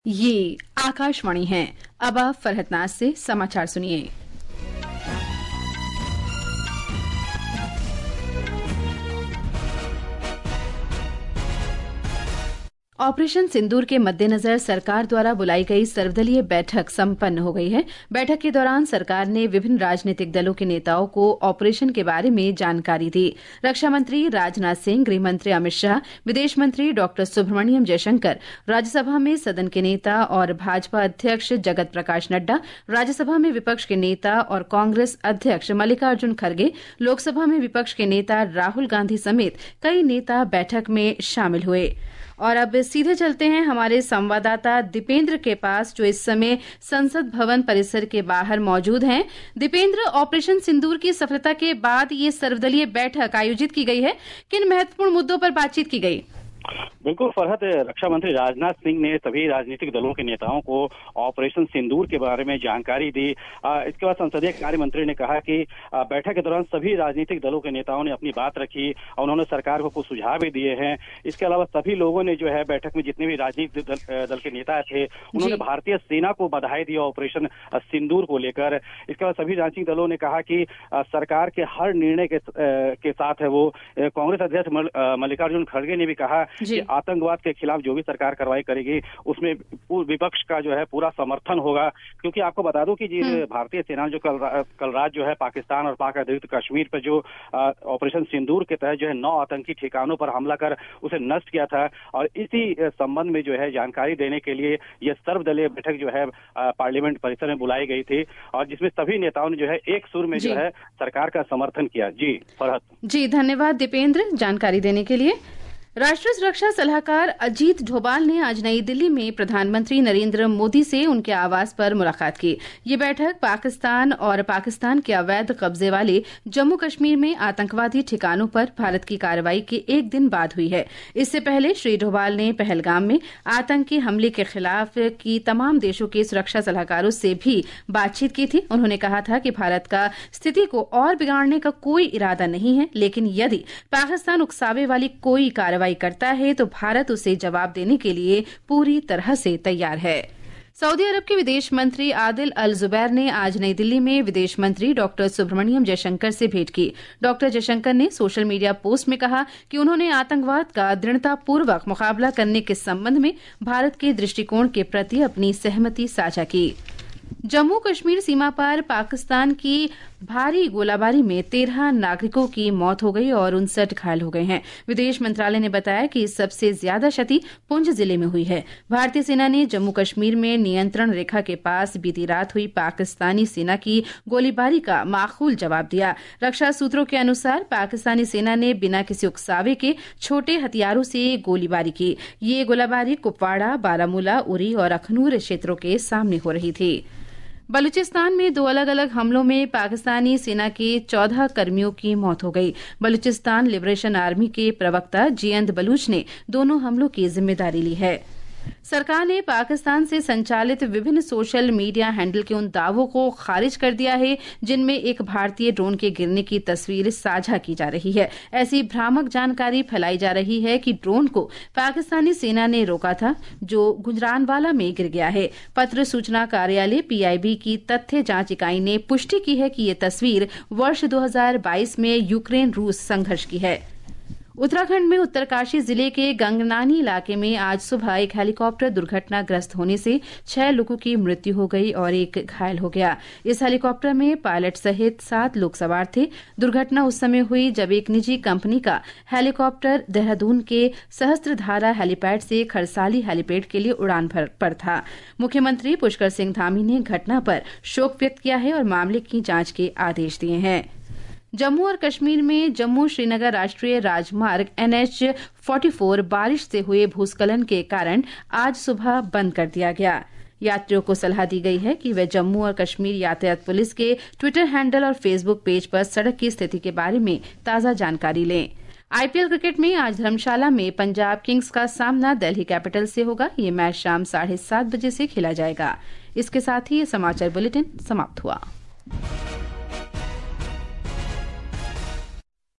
ये आकाशवाणी है। अब आप फरहत नाज से समाचार सुनिए। ऑपरेशन सिंदूर के मद्देनजर सरकार द्वारा बुलाई गई सर्वदलीय बैठक संपन्न हो गई है। बैठक के दौरान सरकार ने विभिन्न राजनीतिक दलों के नेताओं को ऑपरेशन के बारे में जानकारी दी। रक्षा मंत्री राजनाथ सिंह, गृह मंत्री अमित शाह, विदेश मंत्री डॉ सुब्रमण्यम जयशंकर, राज्यसभा में सदन के नेता और भाजपा अध्यक्ष जगत प्रकाश नड्डा, राज्यसभा में विपक्ष के नेता और कांग्रेस अध्यक्ष मल्लिकार्जुन खड़गे, लोकसभा में विपक्ष के नेता राहुल गांधी समेत कई नेता बैठक में शामिल हुए। और अब सीधे चलते हैं हमारे संवाददाता दीपेंद्र के पास, जो इस समय संसद भवन परिसर के बाहर मौजूद हैं। दीपेंद्र, ऑपरेशन सिंदूर की सफलता के बाद ये सर्वदलीय बैठक आयोजित की गई है, किन महत्वपूर्ण मुद्दों पर बातचीत की गई? बिल्कुल फरहत, रक्षा मंत्री राजनाथ सिंह ने सभी राजनीतिक दलों के नेताओं को ऑपरेशन सिंदूर के बारे में जानकारी दी। इसके बाद संसदीय कार्य मंत्री ने कहा कि बैठक के दौरान सभी राजनीतिक दलों के नेताओं ने अपनी बात रखी और उन्होंने सरकार को कुछ सुझाव भी दिए हैं। इसके अलावा सभी लोगों ने जो है बैठक में जितने भी राजनीतिक दल के नेता थे उन्होंने भारतीय सेना को बधाई दी ऑपरेशन सिंदूर को लेकर। इसके बाद सभी राजनीतिक दलों ने कहा कि सरकार के हर निर्णय के साथ है वो। कांग्रेस अध्यक्ष मल्लिकार्जुन खड़गे ने भी कहा कि आतंकवाद के खिलाफ जो भी सरकार कार्रवाई करेगी उसमें विपक्ष का जो है पूरा समर्थन होगा, क्योंकि आपको बता दूं कि भारतीय सेना जो कल रात जो है पाकिस्तान और पाक अधिकृत कश्मीर पर जो ऑपरेशन सिंदूर के तहत जो है 9 आतंकी ठिकानों पर हमला कर उसे नष्ट किया था। और इसी संबंध में जो है जानकारी देने के लिए यह सर्वदलीय बैठक जो है पार्लियामेंट परिसर में बुलाई गई थी और जिसमें सभी नेताओं ने जो है एक सुर में जो है सरकार का समर्थन किया। जी फरहत। जी धन्यवाद दीपेंद्र जानकारी देने के लिए। राष्ट्रीय सुरक्षा सलाहकार अजीत डोभाल ने आज नई दिल्ली में प्रधानमंत्री नरेंद्र मोदी से उनके आवास पर मुलाकात की। ये बैठक पाकिस्तान और पाकिस्तान के अवैध कब्जे वाले जम्मू कश्मीर में आतंकवादी ठिकानों पर भारत की कार्रवाई के एक दिन बाद हुई है। इससे पहले श्री डोभाल ने पहलगाम में आतंकी हमले के खिलाफ की तमाम देशों के सुरक्षा सलाहकारों से भी बातचीत की थी। उन्होंने कहा था कि भारत का स्थिति को और बिगाड़ने का कोई इरादा नहीं है, लेकिन यदि पाकिस्तान उकसावे वाली कोई कार्रवाई करता है तो भारत उसे जवाब देने के लिए पूरी तरह से तैयार है। सऊदी अरब के विदेश मंत्री आदिल अल जुबैर ने आज नई दिल्ली में विदेश मंत्री डॉ सुब्रमण्यम जयशंकर से भेंट की। डॉ जयशंकर ने सोशल मीडिया पोस्ट में कहा कि उन्होंने आतंकवाद का दृढ़तापूर्वक मुकाबला करने के संबंध में भारत के दृष्टिकोण के प्रति अपनी सहमति साझा की। जम्मू कश्मीर सीमा पर पाकिस्तान की भारी गोलाबारी में 13 नागरिकों की मौत हो गई और 59 घायल हो गए हैं। विदेश मंत्रालय ने बताया कि सबसे ज्यादा क्षति पुंछ जिले में हुई है। भारतीय सेना ने जम्मू कश्मीर में नियंत्रण रेखा के पास बीती रात हुई पाकिस्तानी सेना की गोलीबारी का माकूल जवाब दिया। रक्षा सूत्रों के अनुसार पाकिस्तानी सेना ने बिना किसी उकसावे के छोटे हथियारों से गोलीबारी की। ये गोलीबारी कुपवाड़ा, बारामूला, उरी और अखनूर क्षेत्रों के सामने हो रही थी। बलूचिस्तान में 2 अलग अलग हमलों में पाकिस्तानी सेना के 14 कर्मियों की मौत हो गई। बलूचिस्तान लिबरेशन आर्मी के प्रवक्ता जियंद बलूच ने दोनों हमलों की जिम्मेदारी ली है। सरकार ने पाकिस्तान से संचालित विभिन्न सोशल मीडिया हैंडल के उन दावों को खारिज कर दिया है जिनमें एक भारतीय ड्रोन के गिरने की तस्वीर साझा की जा रही है। ऐसी भ्रामक जानकारी फैलाई जा रही है कि ड्रोन को पाकिस्तानी सेना ने रोका था, जो गुजरानवाला में गिर गया है। पत्र सूचना कार्यालय PIB की तथ्य जांच इकाई ने पुष्टि की है कि ये तस्वीर वर्ष 2022 में यूक्रेन रूस संघर्ष की है। उत्तराखंड में उत्तरकाशी जिले के गंगनानी इलाके में आज सुबह एक हेलीकॉप्टर दुर्घटनाग्रस्त होने से 6 लोगों की मृत्यु हो गई और 1 घायल हो गया। इस हेलीकॉप्टर में पायलट सहित 7 लोग सवार थे। दुर्घटना उस समय हुई जब एक निजी कंपनी का हेलीकॉप्टर देहरादून के सहस्त्रधारा हेलीपैड से खरसाली हेलीपैड के लिए उड़ान पर था। मुख्यमंत्री पुष्कर सिंह धामी ने घटना पर शोक व्यक्त किया है और मामले की जांच के आदेश दिए हैं। जम्मू और कश्मीर में जम्मू श्रीनगर राष्ट्रीय राजमार्ग NH-44 बारिश से हुए भूस्खलन के कारण आज सुबह बंद कर दिया गया। यात्रियों को सलाह दी गई है कि वे जम्मू और कश्मीर यातायात पुलिस के ट्विटर हैंडल और फेसबुक पेज पर सड़क की स्थिति के बारे में ताज़ा जानकारी लें। IPL क्रिकेट में आज धर्मशाला में पंजाब किंग्स का सामना दिल्ली कैपिटल से होगा। ये मैच शाम 7:30 बजे से खेला जाएगा। इसके साथ ही ये समाचार बुलेटिन समाप्त हुआ।